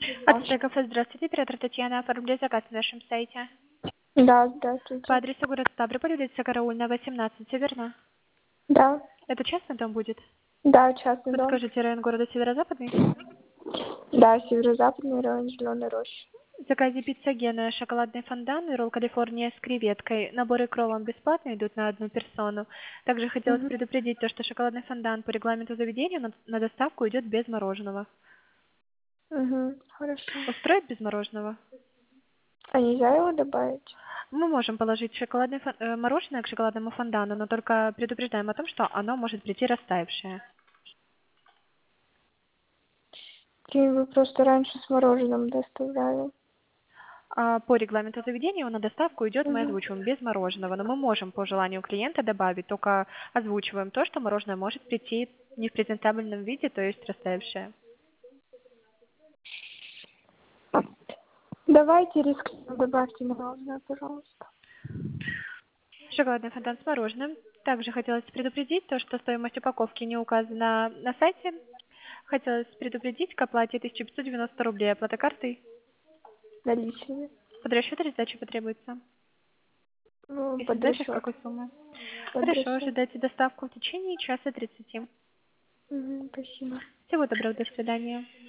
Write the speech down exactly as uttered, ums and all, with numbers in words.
От Стекофа, здравствуйте, оператор Татьяна, оформляю заказ на нашем сайте. Да, здравствуйте. По адресу город Ставрополь, улица Караульная, восемнадцать, все верно? Да, Это частный дом будет? да, частный дом. Подскажите, район города Северо-Западный? Да, северо-западный район Зеленой Рощи. В заказе пицца Гена, шоколадный фондан и ролл Калифорния с креветкой. Наборы к роллам бесплатно идут на одну персону. Также хотелось Угу. предупредить то, что шоколадный фондан по регламенту заведения на, на доставку идет без мороженого. Угу, хорошо. Устроить без мороженого? А нельзя его добавить? Мы можем положить шоколадное фон- э, мороженое к шоколадному фондану, но только предупреждаем о том, что оно может прийти растаявшее. Или вы просто раньше с мороженым доставляли? А по регламенту заведения на доставку идет, мы Угу. озвучиваем без мороженого, но мы можем по желанию клиента добавить, только озвучиваем то, что мороженое может прийти не в презентабельном виде, то есть растаявшее. Давайте рискнем, добавьте мороженое, пожалуйста. Шоколадный фонтан с мороженым. Также хотелось предупредить то, что стоимость упаковки не указана на сайте. Хотелось предупредить к оплате тысяча пятьсот девяносто рублей, оплата картой. Наличными. Под расчет или сдача потребуется? Ну, Если под сдача, с расчет. какой суммы? Под Хорошо, расчет. ожидайте доставку в течение часа тридцати. Угу, спасибо. Всего доброго, до свидания.